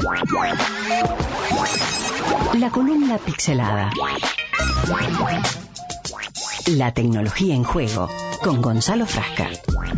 La columna pixelada. La tecnología en juego, con Gonzalo Frasca.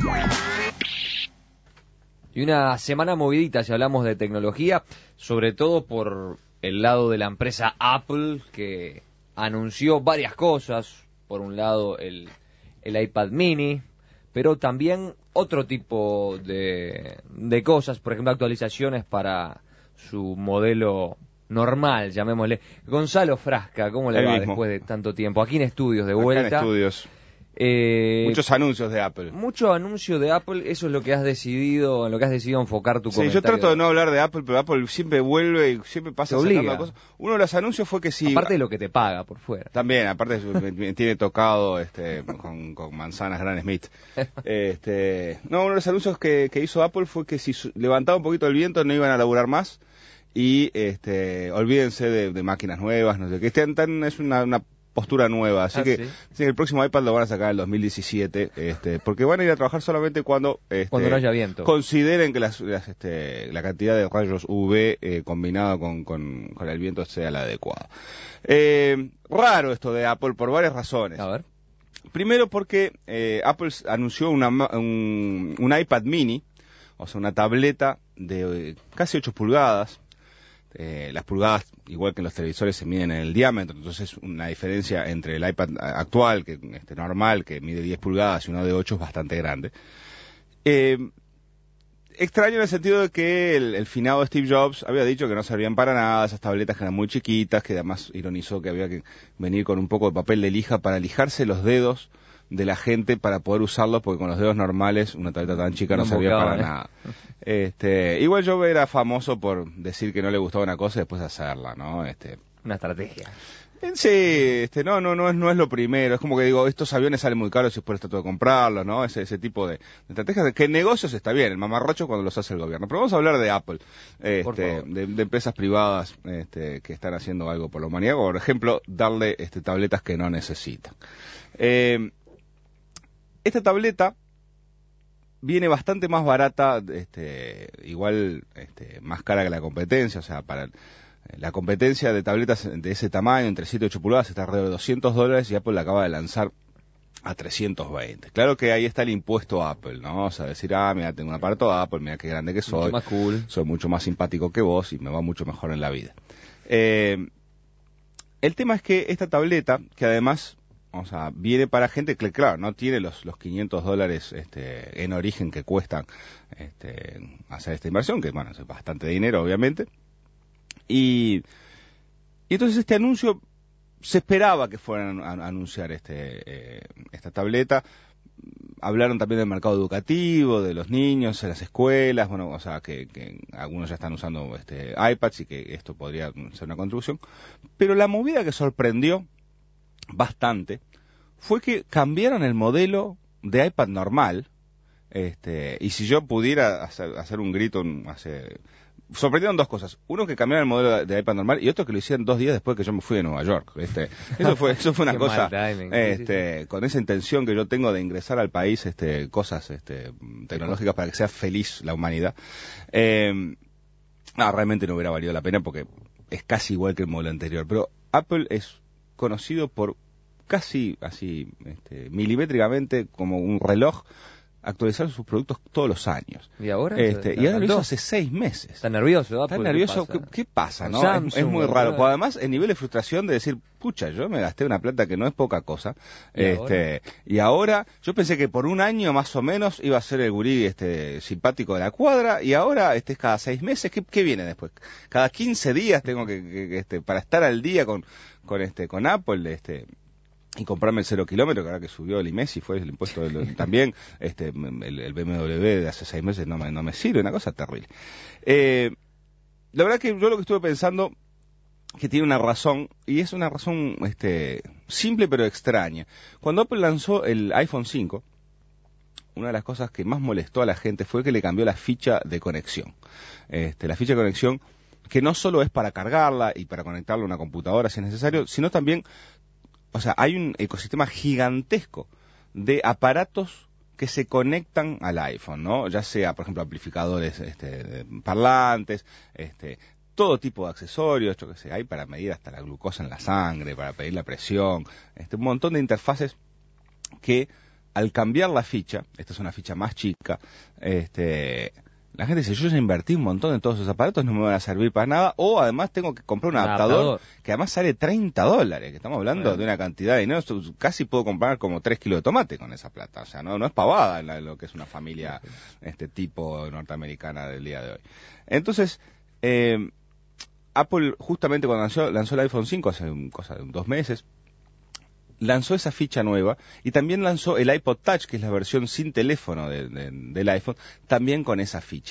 Y una semana movidita si hablamos de tecnología, sobre todo por el lado de la empresa Apple, que anunció varias cosas. Por un lado el iPad mini, pero también otro tipo de cosas, por ejemplo actualizaciones para su modelo normal, llamémosle. Gonzalo Frasca, ¿cómo le va después de tanto tiempo? Aquí en estudios de vuelta. Acá en estudios. Muchos anuncios de Apple. Mucho anuncio de Apple, eso es lo que has decidido, en lo que has decidido enfocar tu comentario. Sí, yo trato de no hablar de Apple, pero Apple siempre vuelve y siempre pasa sacando cosas. Uno de los anuncios fue que si... Aparte de lo que te paga por fuera. También, aparte me tiene tocado con manzanas Gran Smith. No, uno de los anuncios que hizo Apple fue que si levantaba un poquito el viento no iban a laburar más y olvídense de máquinas nuevas, no sé qué. Es una postura nueva, así que sí, el próximo iPad lo van a sacar en el 2017, porque van a ir a trabajar solamente cuando no haya viento. Consideren que la cantidad de rayos UV combinado con el viento sea la adecuada. Raro esto de Apple por varias razones. A ver. Primero porque Apple anunció un iPad mini, o sea, una tableta de casi 8 pulgadas. Las pulgadas, igual que en los televisores, se miden en el diámetro, entonces una diferencia entre el iPad actual, que normal, que mide 10 pulgadas, y uno de 8 es bastante grande. Extraño en el sentido de que el finado Steve Jobs había dicho que no servían para nada, esas tabletas que eran muy chiquitas, que además ironizó que había que venir con un poco de papel de lija para lijarse los dedos de la gente para poder usarlos, porque con los dedos normales una tableta tan chica no servía para nada. Igual yo era famoso por decir que no le gustaba una cosa y después hacerla, ¿no? Una estrategia. Sí, no es lo primero. Es como que digo, estos aviones salen muy caros y después trato de comprarlos, ¿no? Ese tipo de estrategias. Que en negocios está bien, el mamarracho cuando los hace el gobierno. Pero vamos a hablar de Apple, de empresas privadas que están haciendo algo por la humanidad. Por ejemplo, darle tabletas que no necesitan. Esta tableta viene bastante más barata, igual más cara que la competencia, o sea, para la competencia de tabletas de ese tamaño, entre 7 y 8 pulgadas, está alrededor de $200 y Apple la acaba de lanzar a 320. Claro que ahí está el impuesto Apple, ¿no? O sea, decir, mira, tengo un aparato Apple, mira qué grande que soy. Mucho más cool. Soy mucho más simpático que vos y me va mucho mejor en la vida. El tema es que esta tableta, que además... O sea, viene para gente que, claro, no tiene los $500 en origen que cuestan hacer esta inversión, que, bueno, es bastante dinero, obviamente. Y entonces este anuncio se esperaba que fueran a anunciar esta tableta. Hablaron también del mercado educativo, de los niños, de las escuelas, bueno, o sea, que algunos ya están usando iPads y que esto podría ser una contribución. Pero la movida que sorprendió bastante fue que cambiaron el modelo de iPad normal, y si yo pudiera hacer un grito, sorprendieron dos cosas. Uno, que cambiaron el modelo de iPad normal, y otro, que lo hicieron 2 días después que yo me fui de Nueva York. Eso fue una cosa, con esa intención que yo tengo de ingresar al país, cosas tecnológicas para que sea feliz la humanidad. Realmente no hubiera valido la pena porque es casi igual que el modelo anterior, pero Apple es conocido por casi así milimétricamente como un reloj actualizar sus productos todos los años. ¿Y ahora? Y ahora lo hizo hace 6 meses. ¿Está nervioso? Está nervioso. ¿Qué pasa? ¿No? Samsung, es muy raro. Pues además, el nivel de frustración de decir, pucha, yo me gasté una plata que no es poca cosa. Y ahora, yo pensé que por un año más o menos iba a ser el gurí simpático de la cuadra, y ahora es cada 6 meses. ¿Qué viene después? Cada 15 días tengo que para estar al día con Apple, y comprarme el 0 kilómetro, que ahora que subió el IMESI, fue el impuesto también, el BMW de hace 6 meses no me sirve, una cosa terrible. La verdad que yo lo que estuve pensando, que tiene una razón, y es una razón simple pero extraña. Cuando Apple lanzó el iPhone 5, una de las cosas que más molestó a la gente fue que le cambió la ficha de conexión. La ficha de conexión, que no solo es para cargarla y para conectarla a una computadora si es necesario, sino también, o sea, hay un ecosistema gigantesco de aparatos que se conectan al iPhone, ¿no? Ya sea, por ejemplo, amplificadores parlantes, todo tipo de accesorios, yo que sé, hay para medir hasta la glucosa en la sangre, para pedir la presión, un montón de interfaces que al cambiar la ficha, esta es una ficha más chica, la gente dice, yo ya invertí un montón en todos esos aparatos, no me van a servir para nada, o además tengo que comprar un adaptador que además sale $30, que estamos hablando de una cantidad de dinero, casi puedo comprar como 3 kilos de tomate con esa plata, o sea, no es pavada en lo que es una familia tipo norteamericana del día de hoy. Entonces, Apple justamente cuando lanzó el iPhone 5 hace cosa de 2 meses, lanzó esa ficha nueva y también lanzó el iPod Touch, que es la versión sin teléfono del iPhone, también con esa ficha.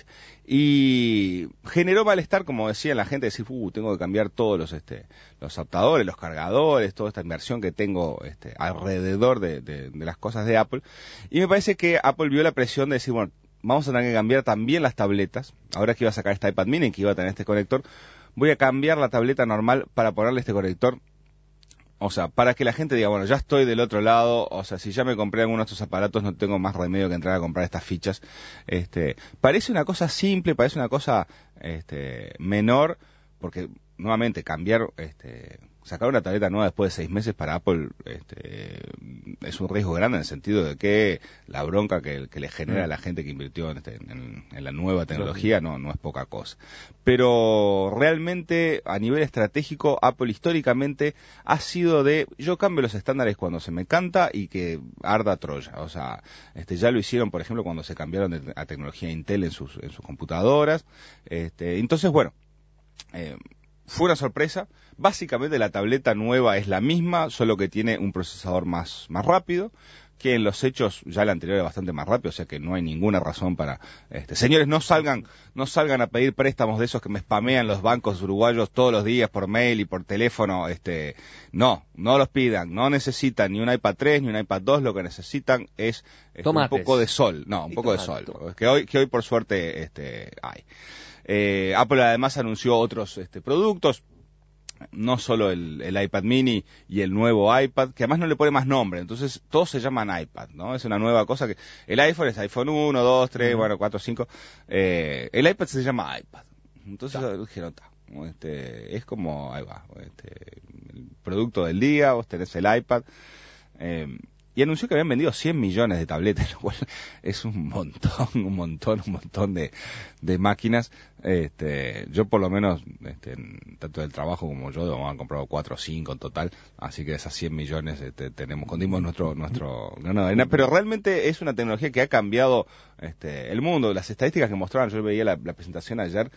Y generó malestar, como decía la gente, decir, tengo que cambiar todos los adaptadores, los cargadores, toda esta inversión que tengo alrededor de las cosas de Apple. Y me parece que Apple vio la presión de decir, bueno, vamos a tener que cambiar también las tabletas. Ahora que iba a sacar esta iPad mini, que iba a tener este conector, voy a cambiar la tableta normal para ponerle este conector. O sea, para que la gente diga, bueno, ya estoy del otro lado, o sea, si ya me compré alguno de estos aparatos, no tengo más remedio que entrar a comprar estas fichas. Parece una cosa simple, parece una cosa menor, porque nuevamente cambiar, sacar una tableta nueva después de 6 meses para Apple es un riesgo grande en el sentido de que la bronca que le genera a la gente que invirtió en la nueva tecnología no es poca cosa. Pero realmente a nivel estratégico Apple históricamente ha sido yo cambio los estándares cuando se me canta y que arda Troya. O sea, ya lo hicieron por ejemplo cuando se cambiaron a tecnología Intel en sus computadoras. Entonces bueno, fue una sorpresa. Básicamente la tableta nueva es la misma, solo que tiene un procesador más rápido, que en los hechos ya el anterior era bastante más rápido, o sea que no hay ninguna razón para... Señores, no salgan a pedir préstamos de esos que me spamean los bancos uruguayos todos los días por mail y por teléfono. No los pidan, no necesitan ni un iPad 3 ni un iPad 2, lo que necesitan es un poco de sol. No, un poco de sol, que hoy por suerte hay. Apple además anunció otros productos, no solo el iPad mini y el nuevo iPad, que además no le pone más nombre, entonces todos se llaman iPad, ¿no? Es una nueva cosa que el iPhone es iPhone 1, 2, 3, 4, 5, el iPad se llama iPad. Entonces dijeron, es como, ahí va, el producto del día, vos tenés el iPad, y anunció que habían vendido 100 millones de tabletas, lo cual es un montón de máquinas. Yo por lo menos, tanto del trabajo como yo, han comprado 4 o 5 en total, así que de esas 100 millones condimos nuestro grano de arena, pero realmente es una tecnología que ha cambiado el mundo. Las estadísticas que mostraban, yo veía la presentación ayer,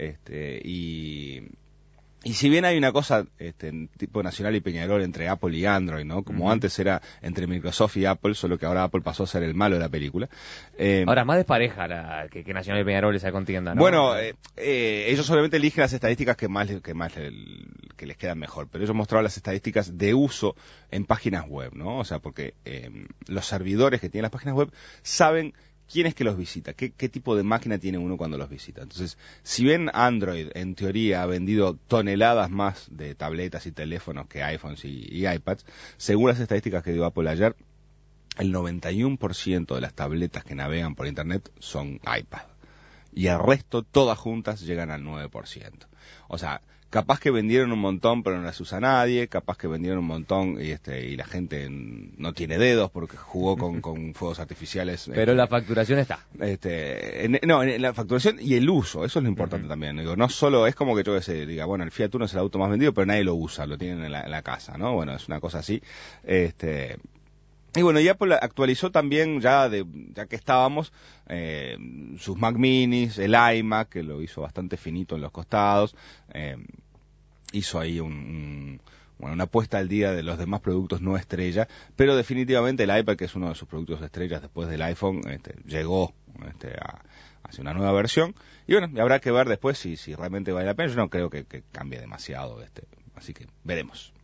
y si bien hay una cosa tipo Nacional y Peñarol entre Apple y Android, ¿no? Como antes era entre Microsoft y Apple, solo que ahora Apple pasó a ser el malo de la película. Ahora más despareja que Nacional y Peñarol esa contienda, ¿no? Bueno, ellos obviamente eligen las estadísticas que les quedan mejor, pero ellos mostraron las estadísticas de uso en páginas web, ¿no? O sea, porque los servidores que tienen las páginas web saben quién es que los visita, qué tipo de máquina tiene uno cuando los visita. Entonces, si bien Android en teoría ha vendido toneladas más de tabletas y teléfonos que iPhones y iPads, según las estadísticas que dio Apple ayer, el 91% de las tabletas que navegan por Internet son iPad. Y el resto, todas juntas, llegan al 9%. O sea, capaz que vendieron un montón pero no las usa nadie, capaz que vendieron un montón y la gente no tiene dedos porque jugó con fuegos artificiales. Pero la facturación está. La facturación y el uso, eso es lo importante también. Digo, no solo es como que yo diga, bueno, el Fiat Uno es el auto más vendido, pero nadie lo usa, lo tienen en la casa, ¿no? Bueno, es una cosa así. Y bueno, y Apple actualizó también, ya que estábamos, sus Mac Minis, el iMac, que lo hizo bastante finito en los costados, hizo ahí una puesta al día de los demás productos no estrella, pero definitivamente el iPad, que es uno de sus productos estrellas después del iPhone, llegó hacia una nueva versión, y bueno, y habrá que ver después si realmente vale la pena. Yo no creo que cambie demasiado, así que veremos.